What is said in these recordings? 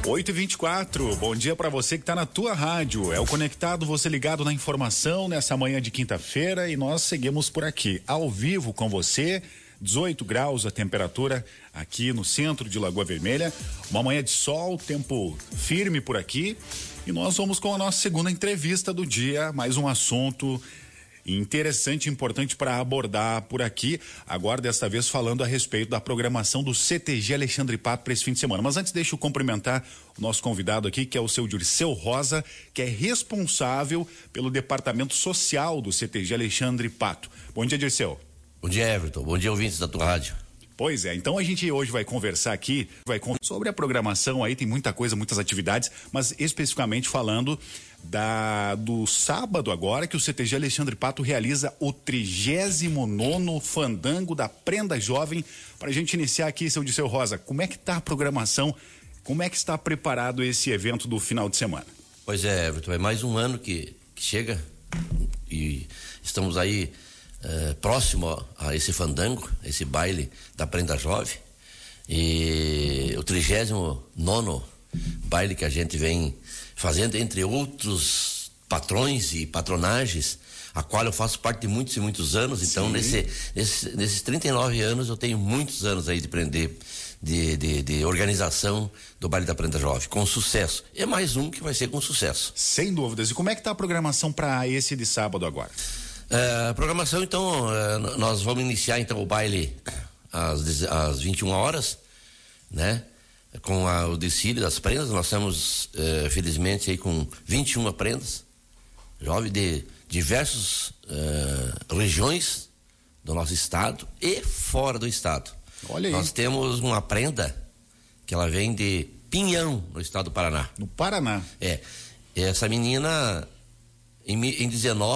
8h24, bom dia pra você que tá na tua rádio. É o Conectado, você ligado na informação nessa manhã de quinta-feira, e nós seguimos por aqui, ao vivo com você. 18 graus a temperatura aqui no centro de Lagoa Vermelha. Uma manhã de sol, tempo firme por aqui. E nós vamos com a nossa segunda entrevista do dia, mais um assunto interessante e importante para abordar por aqui, agora desta vez falando a respeito da programação do CTG Alexandre Pato para esse fim de semana. Mas antes, deixa eu cumprimentar o nosso convidado aqui, que é o seu Dirceu Rosa, que é responsável pelo departamento social do CTG Alexandre Pato. Bom dia, Dirceu. Bom dia, Everton. Bom dia, ouvintes da tua rádio. Pois é, então a gente hoje vai conversar aqui, sobre a programação aí, tem muita coisa, muitas atividades, mas especificamente falando do sábado agora, que o CTG Alexandre Pato realiza o 39º Fandango da Prenda Jovem. Pra gente iniciar aqui, seu Dirceu Rosa, como é que tá a programação, como é que está preparado esse evento do final de semana? Pois é, Everton, é mais um ano que chega e estamos aí próximo a esse fandango, esse baile da Prenda Jovem, e o 39º baile que a gente vem fazendo, entre outros patrões e patronagens, a qual eu faço parte de muitos e muitos anos. Então nesses 39 anos eu tenho muitos anos aí de organização do baile da Prenda Jovem, com sucesso. É mais um que vai ser com sucesso. Sem dúvidas. E como é que tá a programação para esse de sábado agora? A programação, então, nós vamos iniciar então o baile às 21 horas, né? Com o desfile das prendas. Nós temos, felizmente, aí com 21 prendas, jovens de diversas regiões do nosso estado e fora do estado. Olha aí. Nós temos uma prenda que ela vem de Pinhão, no estado do Paraná. No Paraná? É. Essa menina... Em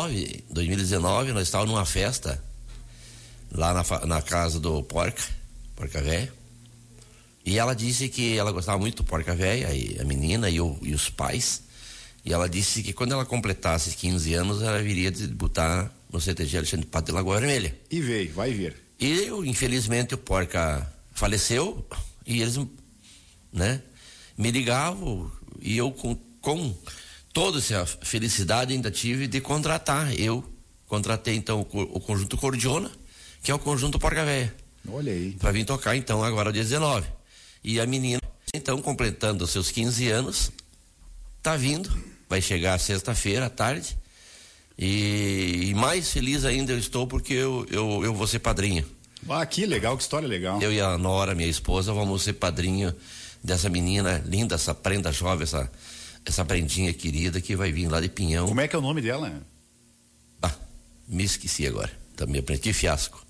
2019, nós estávamos numa festa lá na casa do Porca Véia, e ela disse que ela gostava muito do Porca Véia, a menina e os pais, e ela disse que quando ela completasse 15 anos, ela viria debutar no CTG Alexandre Pato de Lagoa Vermelha. E veio, vai vir. E infelizmente o Porca faleceu, e eles, né, me ligavam, e eu com toda essa felicidade ainda tive de contratar. Eu contratei então o conjunto Cordiona, que é o conjunto Porca Véia. Olha aí. Pra vir tocar então agora dia 19. E a menina, então, completando os seus 15 anos, tá vindo, vai chegar sexta-feira à tarde. E mais feliz ainda eu estou porque eu vou ser padrinho. Ah, que legal, que história legal. Eu e a Nora, minha esposa, vamos ser padrinho dessa menina linda, essa prenda jovem, essa prendinha querida que vai vir lá de Pinhão. Como é que é o nome dela? Me esqueci agora. Também aprendi, que fiasco.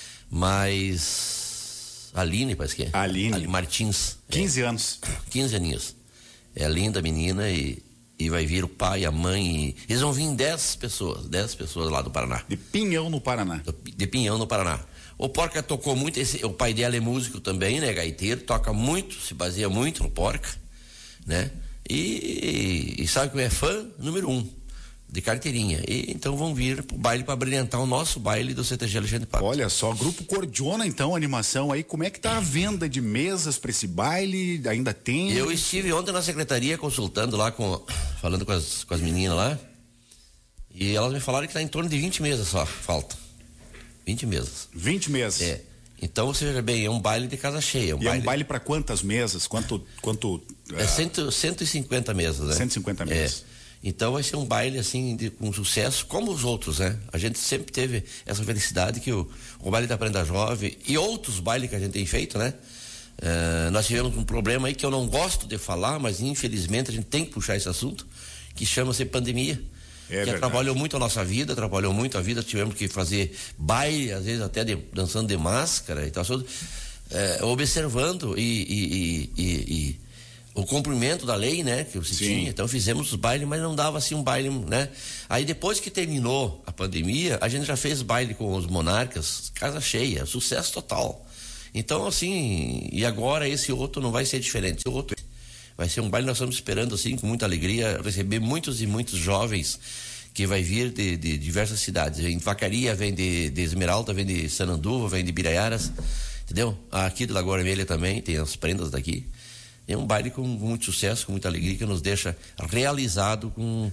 Mas Aline, parece que é. Aline Martins. 15 anos. 15 aninhos. É linda menina e vai vir o pai, a mãe. Eles vão vir 10 pessoas lá do Paraná. De Pinhão, no Paraná. De Pinhão, no Paraná. O Porca tocou muito, o pai dela é músico também, né? Gaiteiro, toca muito, se baseia muito no Porca, né? E sabe que é fã número 1 de carteirinha. E então vão vir pro baile para brilhantar o nosso baile do CTG Alexandre Pato. Olha só, Grupo Cordiona, então, animação aí. Como é que tá a venda de mesas para esse baile? Ainda tem? Eu estive ontem na secretaria consultando lá, falando com as meninas lá, e elas me falaram que tá em torno de 20 mesas só, falta 20 mesas. 20 mesas? É. Então, você veja bem, é um baile de casa cheia. É um baile para quantas mesas? Quanto 150 mesas, né? 150 mesas. Então vai ser um baile assim com sucesso, como os outros, né? A gente sempre teve essa felicidade que o baile da Prenda Jovem e outros bailes que a gente tem feito, né? Nós tivemos um problema aí que eu não gosto de falar, mas infelizmente a gente tem que puxar esse assunto, que chama-se pandemia. Que atrapalhou muito a nossa vida, atrapalhou muito a vida. Tivemos que fazer baile, às vezes até dançando de máscara e tal, observando e o cumprimento da lei, né, que se tinha. Então fizemos os bailes, mas não dava assim um baile, né? Aí depois que terminou a pandemia, a gente já fez baile com os Monarcas, casa cheia, sucesso total. Então assim, e agora esse outro não vai ser diferente. Esse outro vai ser um baile, nós estamos esperando assim com muita alegria receber muitos e muitos jovens que vai vir de diversas cidades. Vem de Vacaria, vem de Esmeralda, vem de Sananduva, vem de Biraiaras, entendeu? Aqui de Lagoa Vermelha também tem as prendas daqui. É um baile com muito sucesso, com muita alegria, que nos deixa realizado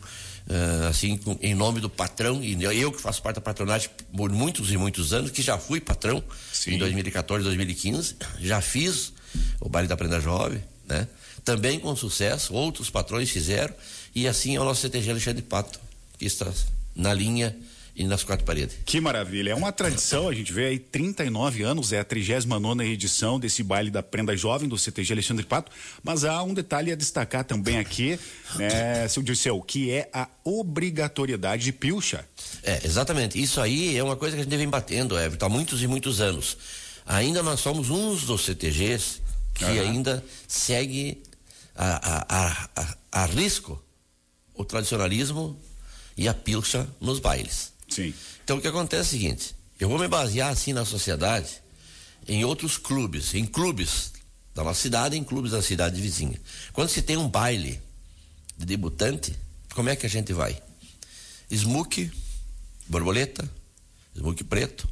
em nome do patrão, e eu que faço parte da patronagem por muitos e muitos anos, que já fui patrão. Sim. Em 2014, 2015, já fiz o baile da Prenda Jovem, né? Também com sucesso, outros patrões fizeram, e assim é o nosso CTG Alexandre Pato, que está na linha e nas quatro paredes. Que maravilha, é uma tradição, a gente vê aí 39 anos, é a 39ª edição desse baile da Prenda Jovem do CTG Alexandre Pato, mas há um detalhe a destacar também aqui, né, seu Dirceu, que é a obrigatoriedade de pilcha. Exatamente, isso aí é uma coisa que a gente vem batendo, Everton, há muitos e muitos anos. Ainda nós somos uns dos CTGs que ainda segue a risco o tradicionalismo e a pilcha nos bailes. Sim. Então o que acontece é o seguinte, eu vou me basear assim na sociedade, em outros clubes, em clubes da nossa cidade, em clubes da cidade vizinha. Quando se tem um baile de debutante, como é que a gente vai? Smoke, borboleta, smoke preto,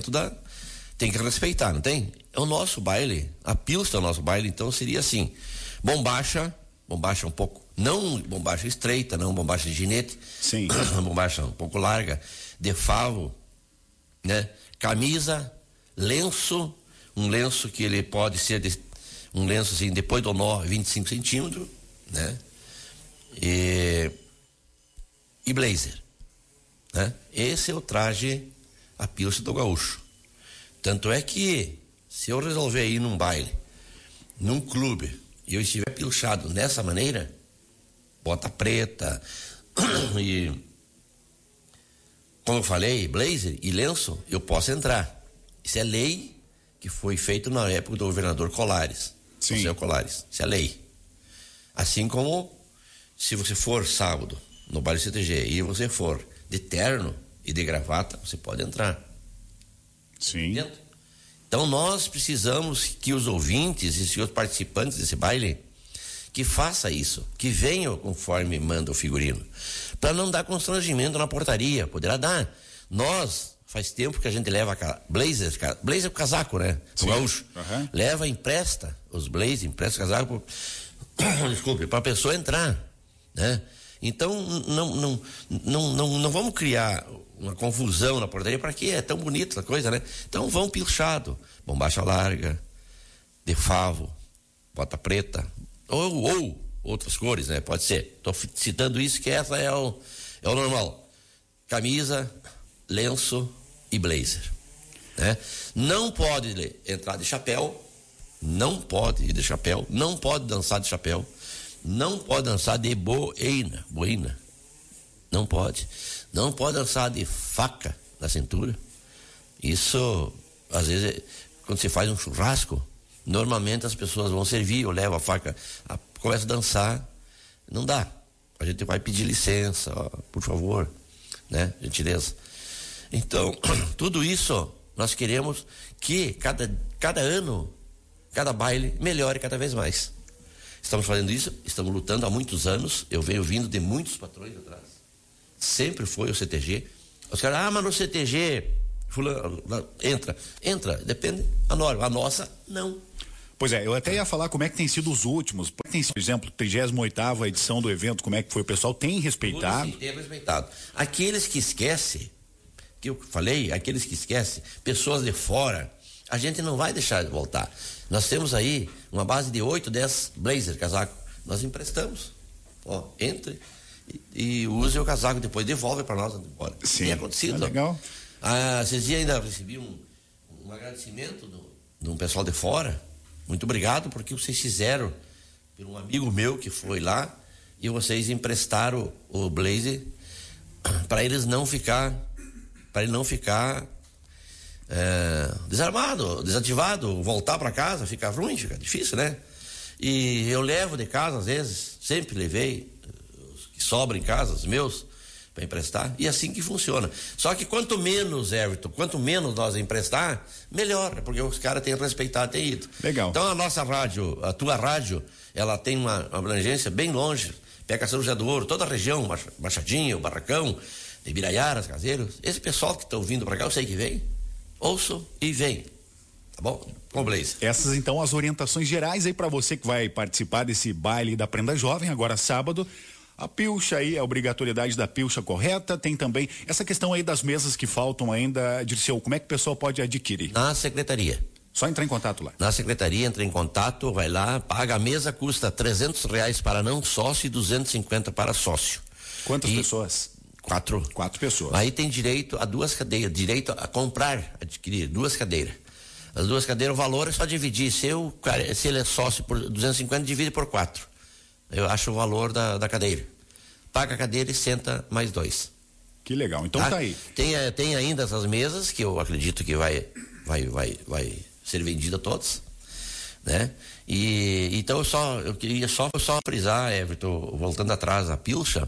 tem que respeitar, não tem? É o nosso baile, a pilcha é o nosso baile, então seria assim, bombacha um pouco, não bombacha estreita, não bombacha de ginete. Sim. Bombacha um pouco larga, de favo, né? Camisa, lenço, um lenço que ele pode ser um lenço assim, depois do nó, 25 centímetros, né? E blazer, né? Esse é o traje, a pilcha do gaúcho. Tanto é que, se eu resolver ir num baile, num clube, e eu estiver pilchado dessa maneira, bota preta e, como eu falei, blazer e lenço, eu posso entrar. Isso é lei que foi feito na época do governador Colares. Sim. José Colares. Isso é lei. Assim como, se você for sábado no baile CTG e você for de terno e de gravata, você pode entrar. Sim. Entendeu? Então nós precisamos que os ouvintes e os participantes desse baile que faça isso, que venham conforme manda o figurino, para não dar constrangimento na portaria. Poderá dar. Nós, faz tempo que a gente leva blazer é casaco, né? O gaúcho. Leva, empresta os blazers, empresta o casaco desculpe, para a pessoa entrar, né? Então não vamos criar uma confusão na portaria, para quê? É tão bonita a coisa, né? Então vão pilchado, bombacha larga, de favo, bota preta, ou outras cores, né? Pode ser. Estou citando isso, que essa é o normal. Camisa, lenço e blazer, né? Não pode entrar de chapéu, não pode ir de chapéu, não pode dançar de chapéu, não pode dançar de boina, não pode dançar de faca na cintura. Isso, às vezes, quando se faz um churrasco, normalmente as pessoas vão servir, ou levam a faca, começa a dançar, não dá. A gente vai pedir licença, por favor, né? Gentileza. Então, tudo isso nós queremos que cada ano, cada baile melhore cada vez mais. Estamos fazendo isso, estamos lutando há muitos anos, eu venho vindo de muitos patrões atrás. Sempre foi o CTG. Os caras, mas no CTG, fulano, entra, depende da norma. A nossa, não. Pois é, eu até ia falar como é que tem sido os últimos. Por exemplo, 38ª edição do evento, como é que foi? O pessoal tem respeitado? Sim, tem respeitado. Aqueles que esquecem, que eu falei, aqueles que esquecem, pessoas de fora, a gente não vai deixar de voltar. Nós temos aí uma base de 8, 10 blazer, casaco. Nós emprestamos. Entre e use o casaco, depois devolve para nós embora. Sim. Tem acontecido. Legal. Esses dias ainda recebi um agradecimento de um pessoal de fora. Muito obrigado, porque vocês fizeram por um amigo meu que foi lá e vocês emprestaram o blazer para ele não ficar desarmado, desativado, voltar para casa, fica ruim, fica difícil, né? E eu levo de casa às vezes, sempre levei os que sobram em casa, os meus, para emprestar, e assim que funciona. Só que quanto menos, Everton, quanto menos nós emprestar, melhor, porque os caras têm respeitado, têm ido. Legal. Então a nossa rádio, a tua rádio, ela tem uma abrangência bem longe, pega São José do Ouro, toda a região, Machadinho, Barracão, de Ibiraiaras, Caseiros. Esse pessoal que estão vindo para cá, eu sei que vem, ouço e vem. Tá bom? Com o Blaze. Essas, então, as orientações gerais aí para você que vai participar desse baile da Prenda Jovem, agora sábado. A pilcha aí, a obrigatoriedade da pilcha correta, tem também essa questão aí das mesas que faltam ainda, Dirceu, como é que o pessoal pode adquirir? Na secretaria. Só entrar em contato lá. Na secretaria, entra em contato, vai lá, paga. A mesa custa R$300 para não sócio e 250 para sócio. Quantas pessoas? 4. 4 pessoas. Aí tem direito a 2 cadeiras, direito a comprar, adquirir 2 cadeiras. As 2 cadeiras, o valor é só dividir. Se ele é sócio por 250, divide por 4. Eu acho o valor da cadeira. Paga a cadeira e senta mais 2. Que legal. Então tá aí. Tem ainda essas mesas que eu acredito que vai ser vendida todas, né? E então eu queria só frisar, Everton, voltando atrás a pilcha,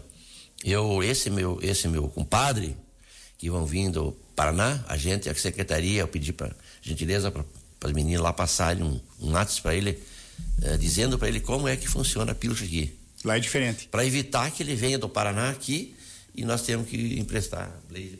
esse meu compadre que vão vir do Paraná, a secretaria, eu pedi para gentileza para as meninas lá passarem um WhatsApp para ele, dizendo para ele como é que funciona a pilcha aqui. Lá é diferente. Para evitar que ele venha do Paraná aqui e nós temos que emprestar Blaze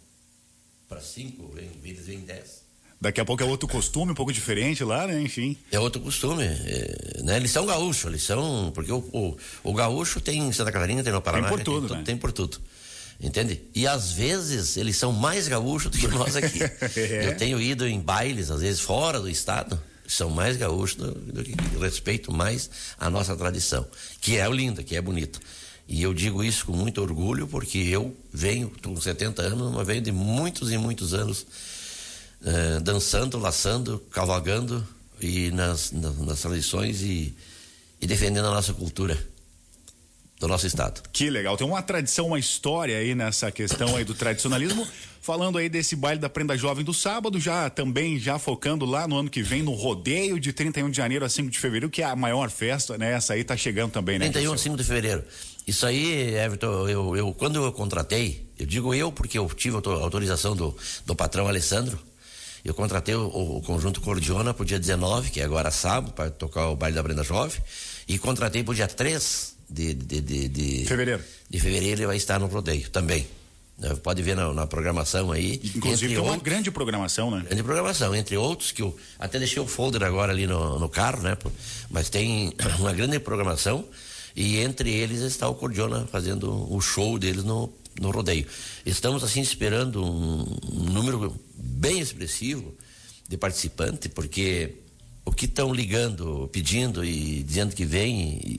para 5, eles vêm 10. Daqui a pouco é outro costume, um pouco diferente lá, né? Enfim. É outro costume, né? Eles são gaúchos, porque o gaúcho tem em Santa Catarina, tem no Paraná. Tem por tudo, né? Tem por tudo. Entende? E às vezes eles são mais gaúchos do que nós aqui. Eu tenho ido em bailes, às vezes fora do estado, são mais gaúchos do que respeito mais a nossa tradição, que é linda, que é bonita. E eu digo isso com muito orgulho, porque eu venho, com 70 anos, mas venho de muitos e muitos anos dançando, laçando, cavalgando e nas tradições e defendendo a nossa cultura do nosso estado. Que legal, tem uma tradição, uma história aí nessa questão aí do tradicionalismo. Falando aí desse baile da Prenda Jovem do sábado, já focando lá no ano que vem no rodeio de 31 de janeiro a 5 de fevereiro, que é a maior festa, né? Essa aí tá chegando também, né? 31 a 5 de fevereiro. Isso aí, Everton, quando eu contratei, eu digo porque eu tive a autorização do patrão Alessandro, eu contratei o conjunto Cordiona pro dia 19, que é agora sábado, para tocar o baile da Prenda Jovem, e contratei pro dia 3 de fevereiro. De fevereiro ele vai estar no rodeio também. Pode ver na programação aí. Inclusive tem uma grande programação, né? Grande programação, entre outros, que eu até deixei o folder agora ali no carro, né? Mas tem uma grande programação e entre eles está o Cordiona fazendo o show deles no rodeio. Estamos assim esperando um número bem expressivo de participantes, porque o que estão ligando, pedindo e dizendo que vem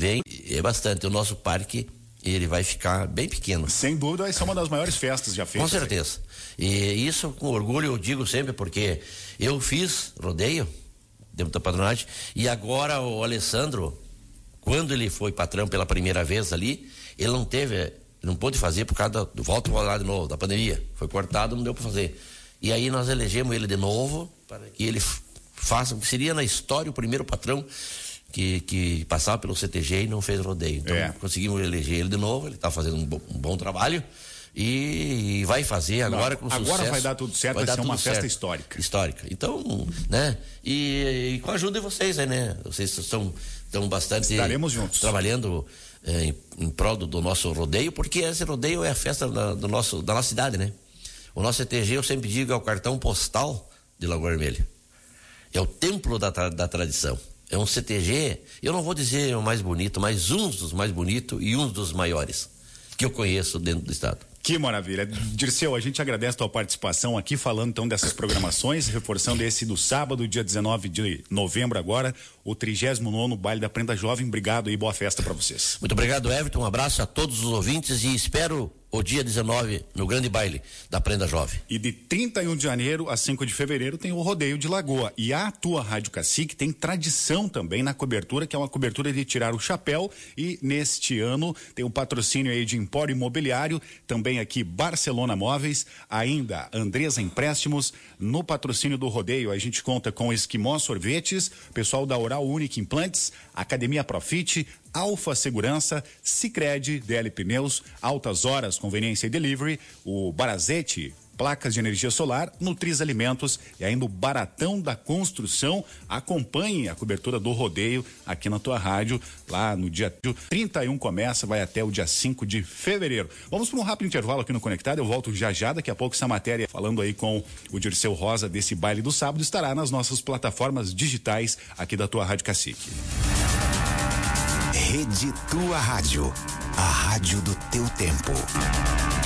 é bastante. O nosso parque, ele vai ficar bem pequeno. Sem dúvida, vai ser uma das maiores festas já feitas. Com certeza. E isso com orgulho eu digo sempre, porque eu fiz rodeio dentro da patronagem e agora o Alessandro, quando ele foi patrão pela primeira vez ali, ele não pôde fazer por causa do volta lá de novo, da pandemia. Foi cortado, não deu para fazer. E aí nós elegemos ele de novo para que ele faça, seria na história o primeiro patrão que passava pelo CTG e não fez rodeio. Então conseguimos eleger ele de novo, ele está fazendo um bom trabalho e vai fazer agora com sucesso. Agora vai dar tudo certo, vai ser uma festa histórica. Então, né? E com a ajuda de vocês aí, né? Vocês estão bastante... Estaremos juntos. Trabalhando em prol do nosso rodeio, porque esse rodeio é a festa da nossa cidade, né? O nosso CTG, eu sempre digo, é o cartão postal de Lagoa Vermelha. É o templo da tradição. É um CTG, eu não vou dizer o mais bonito, mas um dos mais bonitos e um dos maiores que eu conheço dentro do estado. Que maravilha. Dirceu, a gente agradece a tua participação aqui, falando então dessas programações, reforçando esse do sábado, dia 19 de novembro agora, o 39º Baile da Prenda Jovem. Obrigado e boa festa para vocês. Muito obrigado, Everton. Um abraço a todos os ouvintes e espero o dia 19 no grande baile da Prenda Jovem. E de 31 de janeiro a 5 de fevereiro tem o rodeio de Lagoa. E a tua Rádio Cacique tem tradição também na cobertura, que é uma cobertura de tirar o chapéu. E neste ano tem o patrocínio aí de Empório Imobiliário, também aqui Barcelona Móveis, ainda Andresa Empréstimos. No patrocínio do rodeio a gente conta com Esquimó Sorvetes, pessoal da Oral Unique Implantes, Academia Profit, Alfa Segurança, Sicredi, DL Pneus, Altas Horas, Conveniência e Delivery, o Barazete, placas de energia solar, Nutriz Alimentos e ainda o Baratão da Construção. Acompanhe a cobertura do rodeio aqui na tua rádio, lá no dia 31 começa, vai até o dia 5 de fevereiro. Vamos para um rápido intervalo aqui no Conectado, eu volto já, daqui a pouco essa matéria falando aí com o Dirceu Rosa desse baile do sábado estará nas nossas plataformas digitais aqui da tua Rádio Cacique. Rede Tua Rádio, a rádio do teu tempo.